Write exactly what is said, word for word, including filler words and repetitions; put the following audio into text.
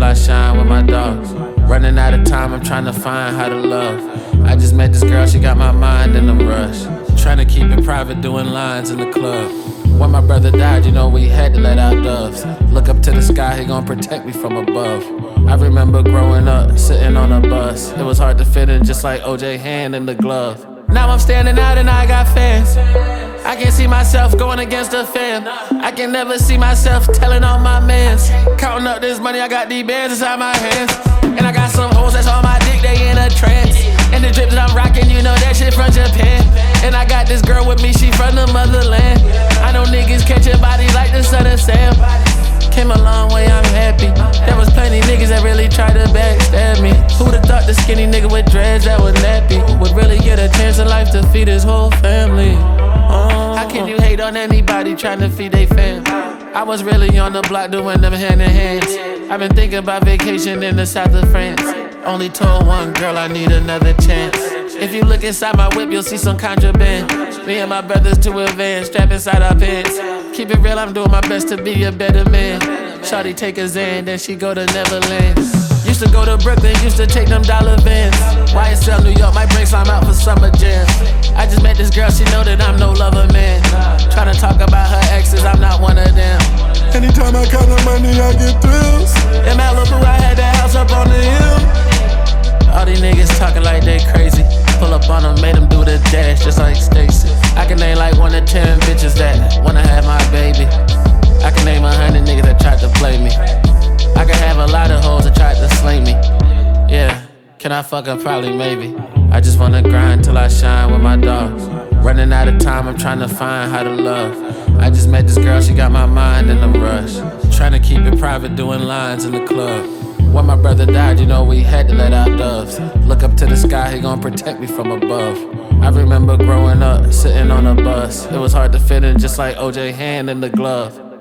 till I shine with my dogs. Running out of time, I'm trying to find how to love. I just met this girl, she got my mind in a rush. Trying to keep it private, doing lines in the club. When my brother died, you know we had to let out doves. Look up to the sky, he gon' protect me from above. I remember growing up, sitting on a bus. It was hard to fit in, just like O J hand in the glove. Now I'm standing out and I got fans. I can't see myself going against the fam. I can never see myself telling all my mans. Counting up this money, I got these bands inside my hands. And I got some hoes that's on my dick, they in a trance. And the drip that I'm rocking, you know that shit from Japan. And I got this girl with me, she from the motherland. I know niggas catching bodies like the son of Sam. Came a long way, I'm happy. There was plenty niggas that really tried to backstab me. Who'da thought the skinny nigga with dreads that was nappy would really get a chance in life to feed his whole family? Oh. How can you hate on anybody trying to feed they fam? I was really on the block doing them hand in hands. I've been thinking about vacation in the south of France. Only told one girl I need another chance. If you look inside my whip, you'll see some contraband. Me and my brothers to advance, strapped inside our pants. Keep it real, I'm doing my best to be a better man. Shawty take a Xan, then she go to Neverland. Used to go to Brooklyn, used to take them dollar vans. Y S L New York, might bring some out for summer jams. I just met this girl, she know that I'm no lover man. Tryna talk about her exes, I'm not one of them. Anytime I count the money, I get thrills. In Malibu, I had that house up on the hill. All these niggas talking like they crazy. Pull up on them, made them do the dash just like Stacy. I can name like one to ten bitches that wanna have my baby. I can name a hundred niggas that tried to play me. I can have a lot of hoes that tried to slay me. Yeah, can I fuck her? Probably, maybe. I just wanna grind till I shine with my dogs. Running out of time, I'm trying to find how to love. I just met this girl, she got my mind in a rush. Trying to keep it private, doing lines in the club. When my brother died, you know we had to let out doves. Look up to the sky, he gon' protect me from above. I remember growing up, sitting on a bus. It was hard to fit in, just like O J hand in the glove.